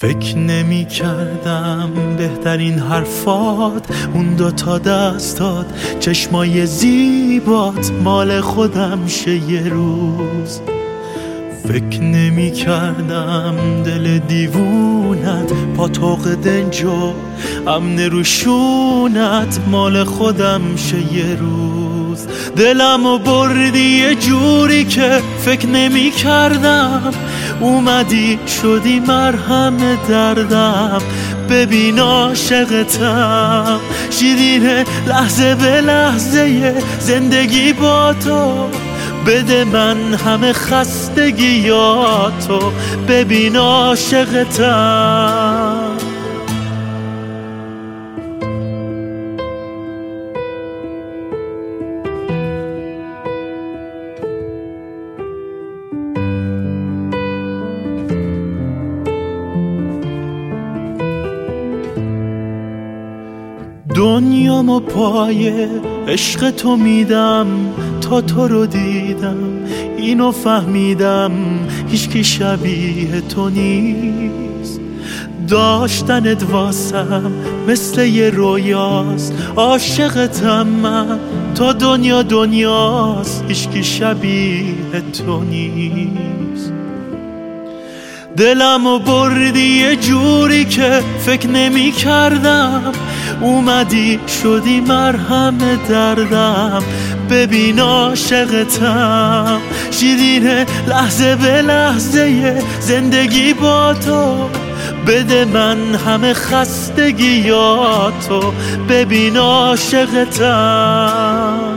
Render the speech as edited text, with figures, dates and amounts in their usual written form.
فکر نمی کردم بهترین حرفات اون 2 دستات چشمای زیبات مال خودم شه یه روز. فکر نمی کردم دل دیوونت پاتوق دنجو امن روشونت مال خودم شه یه روز. دلمو بردی یه جوری که فکر نمی کردم، اومدی شدی مرهم دردم. ببین عاشقتم شیرینه لحظه به لحظه زندگی با تو، بده من همه خستگیاتو. ببین عاشقتم دنیامو پای عشق تو میدم تا تو رو دیدم، اینو فهمیدم هیچکی شبیه تو نیست. داشتنت واسم مثل یه رویاست، عاشقتم من تا دنیا دنیاست، هیچکی شبیه تو نیست. دلمو بردی یه جوری که فکر نمی کردم، اومدی شدی مرهم دردم. ببین عاشقتم شیرینه لحظه به لحظه زندگی با تو، بده من همه خستگیاتو. ببین عاشقتم